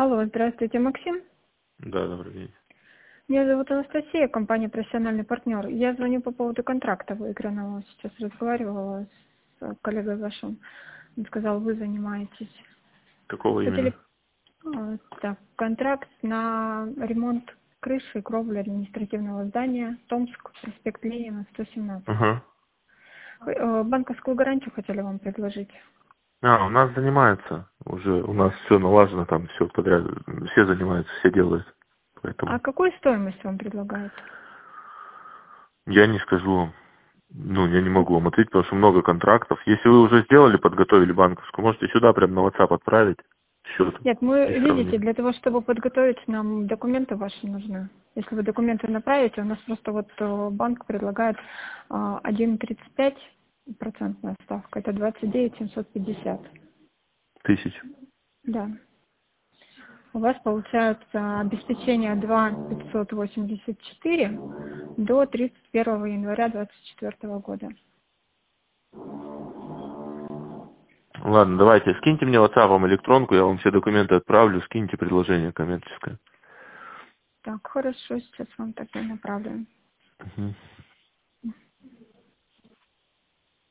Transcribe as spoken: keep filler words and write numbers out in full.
Алло, здравствуйте, Максим. Да, добрый день. Меня зовут Анастасия, компания «Профессиональный партнер». Я звоню по поводу контракта выигранного. Сейчас разговаривала с коллегой вашим. Он сказал, вы занимаетесь. Какого именно? Хотели э, так, контракт на ремонт крыши и кровли административного здания, Томск, проспект Ленина, сто семнадцать. Ага. Э, Банковскую гарантию хотели вам предложить. А, у нас занимаются уже, у нас все налажено, там все подряд, все занимаются, все делают. А Поэтому какую стоимость вам предлагают? я не скажу вам, ну, я не могу вам ответить, потому что много контрактов. Если вы уже сделали, подготовили банковскую, можете сюда прям на WhatsApp отправить счет Нет, мы, и видите, сравним. для того, чтобы подготовить, нам документы ваши нужны. Если вы документы направите, у нас просто вот э, банк предлагает э, один тридцать пять процентная ставка, это двадцать девять семьсот пятьдесят. Тысяч. Да. У вас получается обеспечение два пятьсот восемьдесят четыре до тридцать первого января двадцать четвёртого года. Ладно, давайте, скиньте мне WhatsApp электронку, я вам все документы отправлю, скиньте предложение коммерческое. Так, хорошо, сейчас вам так и направлю. Угу.